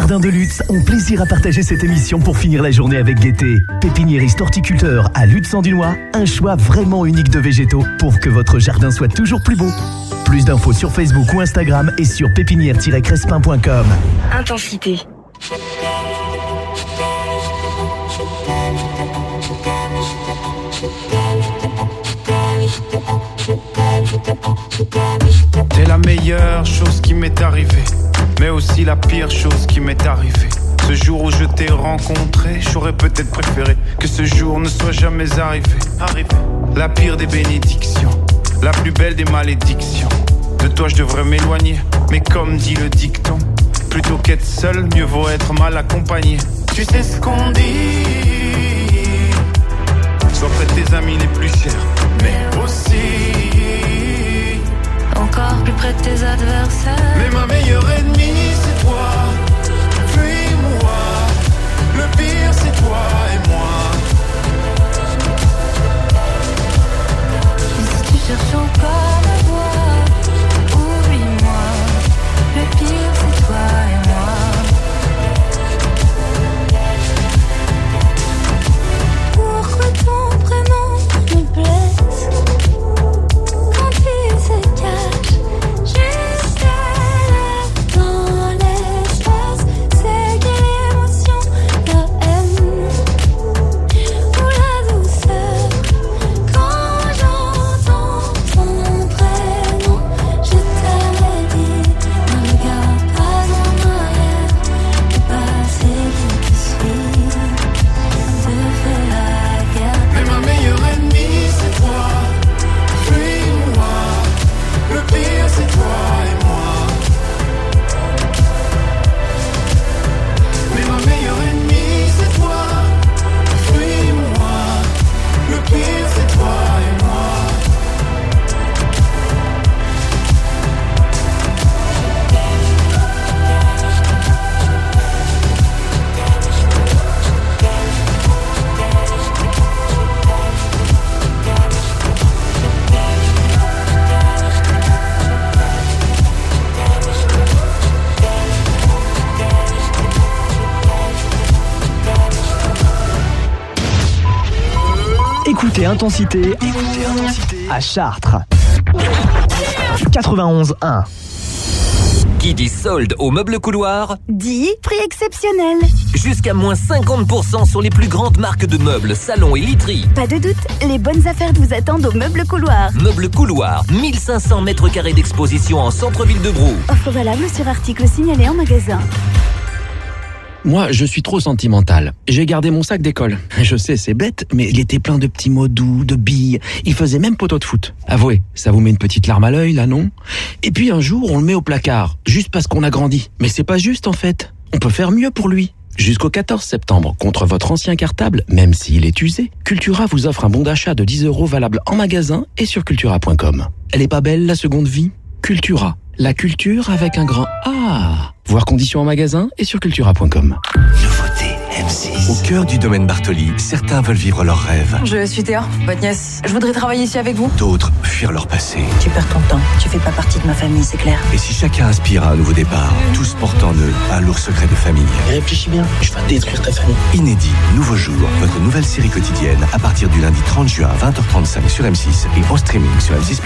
jardins de Lutz ont plaisir à partager cette émission pour finir la journée avec gaieté. Pépiniériste horticulteur à Lutz-en-Dunois, un choix vraiment unique de végétaux pour que votre jardin soit toujours plus beau. Plus d'infos sur Facebook ou Instagram et sur pépinière-crespin.com. Intensité. T'es la meilleure chose qui m'est arrivée, mais aussi la pire chose qui m'est arrivée. Ce jour où je t'ai rencontré, j'aurais peut-être préféré que ce jour ne soit jamais arrivé. La pire des bénédictions, la plus belle des malédictions. De toi je devrais m'éloigner, mais comme dit le dicton, plutôt qu'être seul, mieux vaut être mal accompagné. Tu sais ce qu'on dit, sois près de tes amis les plus chers, mais aussi encore plus près de tes adversaires. Mais ma meilleure ennemie c'est toi, puis moi. Le pire c'est toi et moi. Et si tu cherches encore ma voix, oublie-moi. Le pire c'est toi et moi. Pourquoi ton prénom me blesse quand il se cache jusqu'à là dans l'espace? C'est quelle émotion, la haine ou la douceur quand j'entends ton prénom? Je t'avais dit, ne regarde pas en arrière, le passé qui te suit te fait la guerre. Mais ma meilleure ennemie c'est toi, puis moi. Le pire c'est toi et moi. Mais ma meilleure ennemie c'est toi, puis moi. Le pire c'est toi et moi. Écoutez Intensité à Chartres. 91.1. Qui dit solde au meuble couloir Dit prix exceptionnel. jusqu'à moins 50% sur les plus grandes marques de meubles, salons et literie. Pas de doute, les bonnes affaires vous attendent au meuble couloir. Meuble couloir, 1500 mètres carrés d'exposition en centre-ville de Brou. Offre valable sur article signalé en magasin. Moi, je suis trop sentimental. J'ai gardé mon sac d'école. Je sais, c'est bête, mais il était plein de petits mots doux, de billes. Il faisait même poteau de foot. Avouez, ça vous met une petite larme à l'œil, là, non? Et puis un jour, on le met au placard, juste parce qu'on a grandi. Mais c'est pas juste, en fait. On peut faire mieux pour lui. Jusqu'au 14 septembre, contre votre ancien cartable, même s'il est usé, Cultura vous offre un bon d'achat de 10 € valable en magasin et sur cultura.com. Elle est pas belle, la seconde vie? Cultura. La culture avec un grand A. Voir conditions en magasin et sur cultura.com. Nouveauté M6. Au cœur du domaine Bartoli, certains veulent vivre leurs rêves. Je suis Théa, votre nièce. Je voudrais travailler ici avec vous. D'autres fuir leur passé. Tu perds ton temps. Tu fais pas partie de ma famille, c'est clair. Et si chacun aspire à un nouveau départ, tous portent en eux un lourd secret de famille. Réfléchis bien, je vais détruire ta famille. Inédit, Nouveau Jour, votre nouvelle série quotidienne à partir du lundi 30 juin à 20h35 sur M6 et en streaming sur M6+.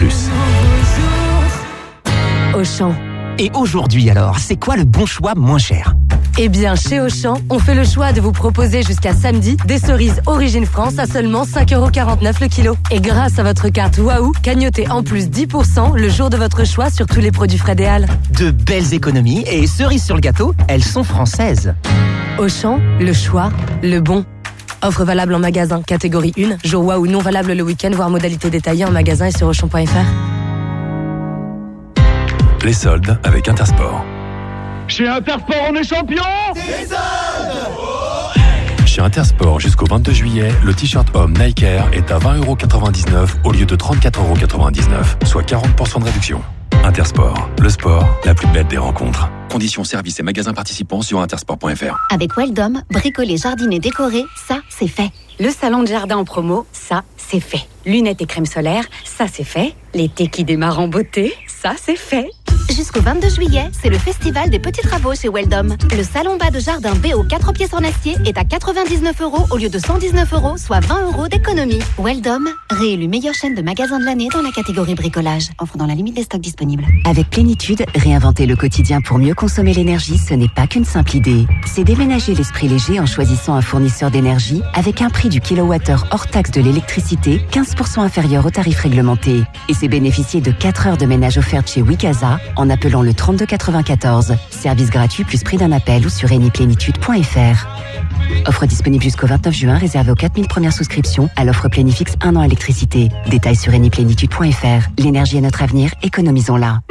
Auchan. Et aujourd'hui alors, c'est quoi le bon choix moins cher? Eh bien, chez Auchan, on fait le choix de vous proposer jusqu'à samedi des cerises Origine France à seulement 5,49 € le kilo. Et grâce à votre carte Waouh, cagnotez en plus 10% le jour de votre choix sur tous les produits Frédéal. De belles économies et cerises sur le gâteau, elles sont françaises. Auchan, le choix, le bon. Offre valable en magasin, catégorie 1, jour Waouh non valable le week-end, voire modalité détaillée en magasin et sur Auchan.fr. Les soldes avec Intersport. Chez Intersport, on est champion. Chez Intersport, jusqu'au 22 juillet, le t-shirt homme Nike Air est à 20,99 € au lieu de 34,99 €, soit 40% de réduction. Intersport, le sport, la plus belle des rencontres. Conditions, services et magasins participants sur intersport.fr. Avec Weldom, bricoler, jardiner, décorer, ça, c'est fait. Le salon de jardin en promo, ça, c'est fait. Lunettes et crème solaire, ça, c'est fait. L'été qui démarre en beauté, ça, c'est fait. Jusqu'au 22 juillet, c'est le festival des petits travaux chez Weldom. Le salon bas de jardin BO 4 pièces en acier est à 99 € au lieu de 119 €, soit 20 € d'économie. Weldom, réélu meilleure chaîne de magasins de l'année dans la catégorie bricolage. Offre dans la limite des stocks disponibles. Avec Plénitude, réinventer le quotidien pour mieux consommer l'énergie, ce n'est pas qu'une simple idée. C'est déménager l'esprit léger en choisissant un fournisseur d'énergie avec un prix du kilowattheure hors taxe de l'électricité 15% inférieur au tarif réglementé. Et c'est bénéficier de 4 heures de ménage offertes chez Wikaza en appelant le 3294. Service gratuit plus prix d'un appel ou sur eniplénitude.fr. Offre disponible jusqu'au 29 juin, réservée aux 4000 premières souscriptions à l'offre Plénifix 1 an électricité. Détails sur eniplénitude.fr. L'énergie est notre avenir, économisons-la.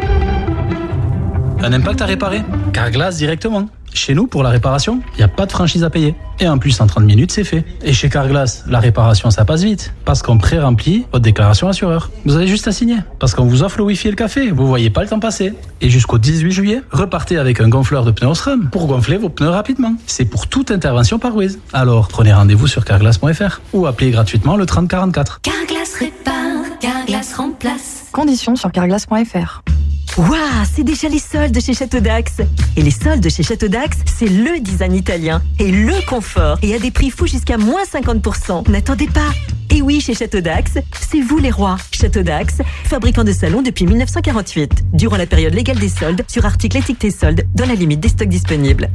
Un impact à réparer? Carglass directement. Chez nous, pour la réparation, il n'y a pas de franchise à payer. Et en plus, en 30 minutes, c'est fait. Et chez Carglass, la réparation, ça passe vite. Parce qu'on pré-remplit votre déclaration assureur. Vous avez juste à signer. Parce qu'on vous offre le Wi-Fi et le café. Vous voyez pas le temps passer. Et jusqu'au 18 juillet, repartez avec un gonfleur de pneus Osram pour gonfler vos pneus rapidement. C'est pour toute intervention par Wiz. Alors, prenez rendez-vous sur carglass.fr ou appelez gratuitement le 3044. Carglass répare, Carglass remplace. Conditions sur carglass.fr. Waouh, c'est déjà les soldes chez Château d'Axe. Et les soldes chez Château d'Axe, c'est le design italien et le confort. Et à des prix fous jusqu'à moins 50%. N'attendez pas. Et oui, chez Château d'Axe, c'est vous les rois. Château d'Axe, fabricant de salons depuis 1948. Durant la période légale des soldes, sur articles étiquetés soldes, dans la limite des stocks disponibles.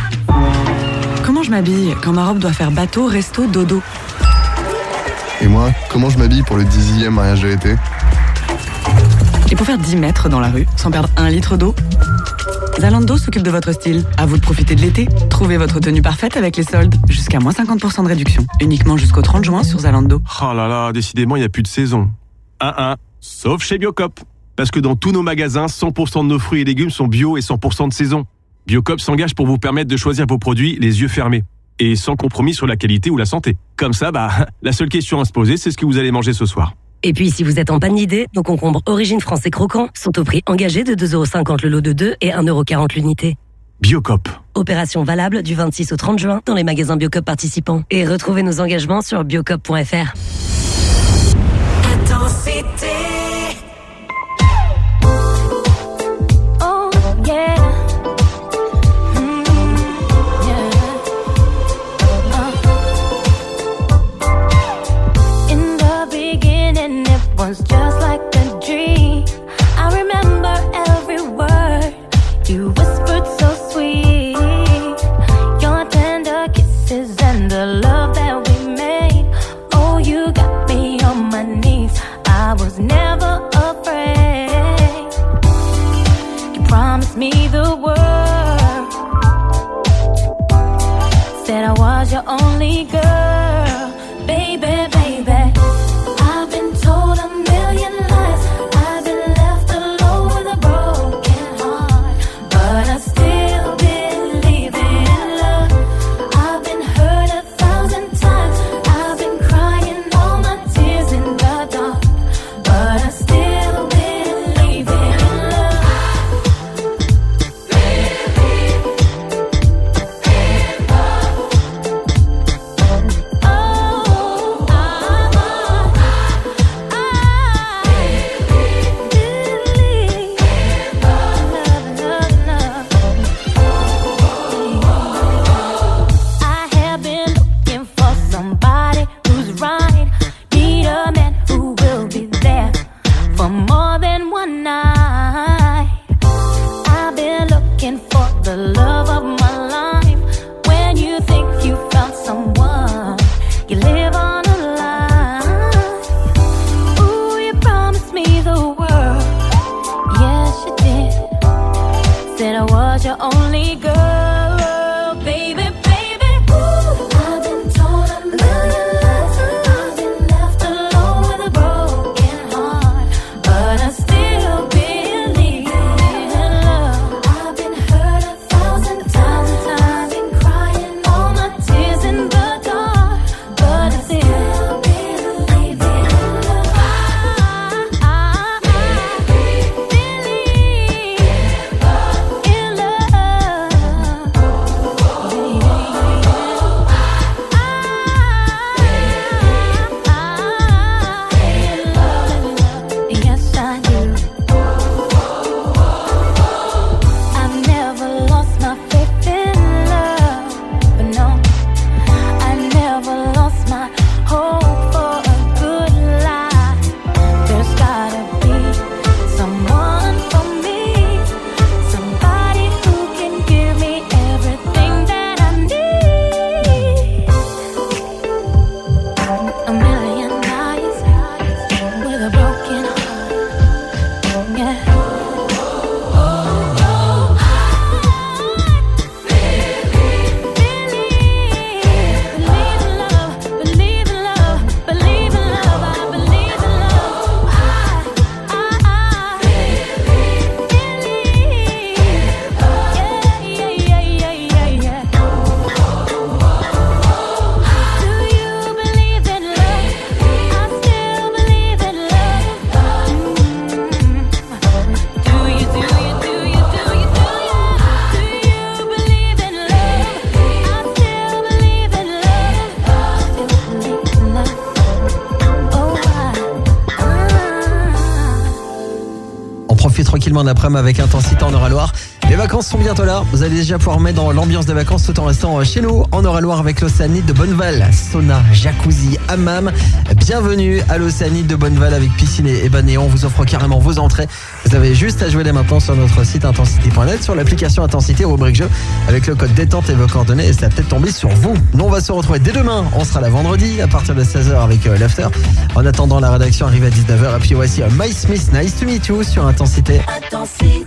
Comment je m'habille quand ma robe doit faire bateau, resto, dodo? Et moi, comment je m'habille pour le 10e mariage de l'été? Et pour faire 10 mètres dans la rue, sans perdre 1 litre d'eau? Zalando s'occupe de votre style. À vous de profiter de l'été. Trouvez votre tenue parfaite avec les soldes. Jusqu'à moins 50% de réduction. Uniquement jusqu'au 30 juin sur Zalando. Oh là là, décidément, il n'y a plus de saison. Sauf chez Biocop. Parce que dans tous nos magasins, 100% de nos fruits et légumes sont bio et 100% de saison. Biocop s'engage pour vous permettre de choisir vos produits les yeux fermés. Et sans compromis sur la qualité ou la santé. Comme ça, la seule question à se poser, c'est ce que vous allez manger ce soir. Et puis, si vous êtes en panne d'idées, nos concombres Origine France et Croquants sont au prix engagé de 2,50 € le lot de 2 et 1,40 € l'unité. Biocop. Opération valable du 26 au 30 juin dans les magasins Biocop participants. Et retrouvez nos engagements sur biocop.fr. Intensité. Oh yeah. Was just like a dream. I remember every word you whispered so sweet. Your tender kisses and the love that we made. Oh, you got me on my knees. I was never afraid. You promised me the world. Said I was your only girl. Baby, baby. profite tranquillement d'après-midi avec Intensité en Eure-et-Loire. Les vacances sont bientôt là. Vous allez déjà pouvoir mettre dans l'ambiance des vacances tout en restant chez nous en Eure-et-Loire avec l'Océanide de Bonneval. Sauna, jacuzzi, hammam. Bienvenue à l'Océanide de Bonneval avec piscine et bain néon. On vous offre carrément vos entrées. Vous avez juste à jouer dès maintenant sur notre site intensité.net, sur l'application Intensité, rubrique jeu, avec le code détente et vos coordonnées, et ça va peut-être tomber sur vous. Nous, on va se retrouver dès demain. On sera là vendredi à partir de 16h avec l'after. En attendant, la rédaction arrive à 19h. Et puis voici Mike Smith, Nice to Meet You sur Intensité. Intensité.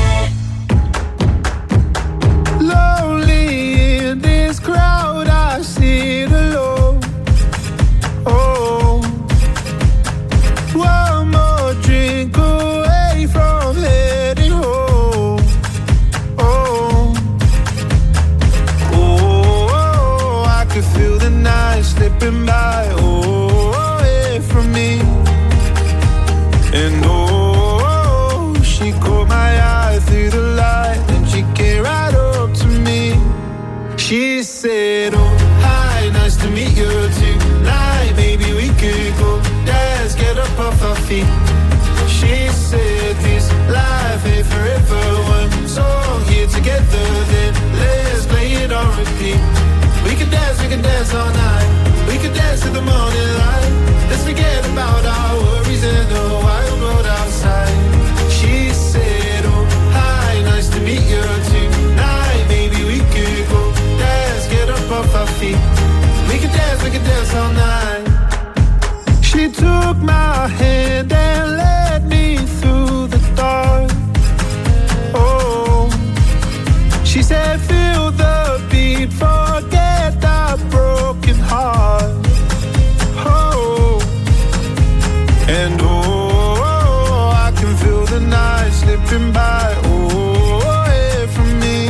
Lonely in this crowd, I sit alone. Oh, one more drink away from heading home. Oh, oh, I could feel the night slipping by. Oh, away from me. And oh, she caught my eye through the light, and she came right up to me. She said, oh, hi, nice to meet you tonight. Maybe we could go dance, get up off our feet. She said, this life ain't forever. One song here together, then let's play it on repeat. We can dance all night. We can dance to the morning light. Let's forget about our worries and the wild world outside. She said, oh, hi, nice to meet you tonight. Maybe we could go dance, get up off our feet. We can dance all night. She took my hand and led me through the dark. Oh, she said, feel the beat, forget the broken heart. Oh, and oh, I can feel the night slipping by. Oh, away from me.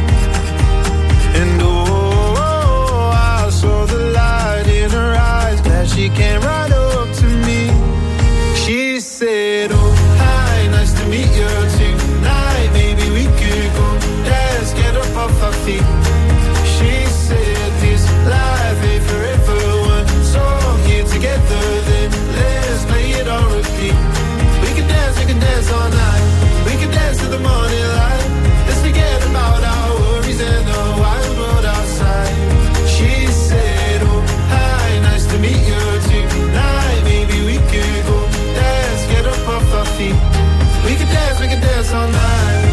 And oh, I saw the light in her eyes. Glad she came right up to me. She said, oh, hi, nice to meet you tonight. Maybe we could go dance, get up off our feet. She said, this life ain't forever. One song here together, then let's play it on repeat. We can dance all night. We can dance to the morning light. Let's forget about our worries and the wild world outside. She said, oh, hi, nice to meet you tonight. Maybe we could go dance, get up off our feet. We can dance all night.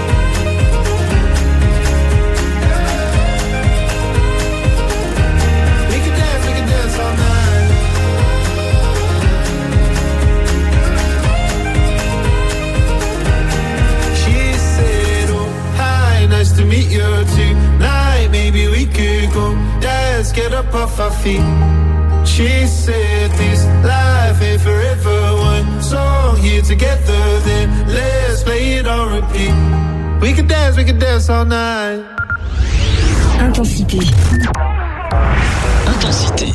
We can dance all night. She said, oh, hi, nice to meet you tonight. Maybe we could go dance, get up off our feet. She said, this life ain't forever. One song here together, then let's play it on repeat. We can dance all night. Intensité. Intensité.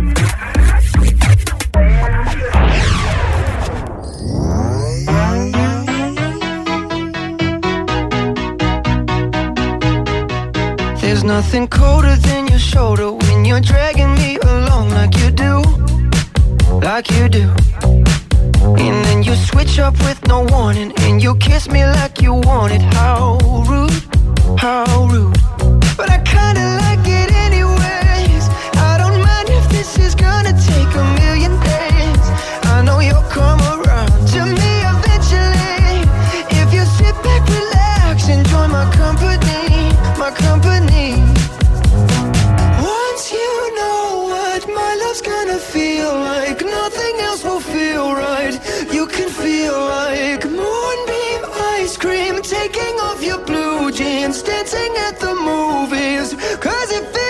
There's nothing colder than your shoulder when you're dragging me along like you do, like you do. And then you switch up with no warning, and you kiss me like you want it. How rude, how rude. But I kinda like it anyways. I don't mind if this is gonna take a million days. I know you'll come around to me eventually. If you sit back, relax, enjoy my company, my company. Once you know what my love's gonna feel like, nothing else will feel right. You can feel like moonbeam ice cream, taking off your blue jeans, dancing at the movies. 'Cause it feels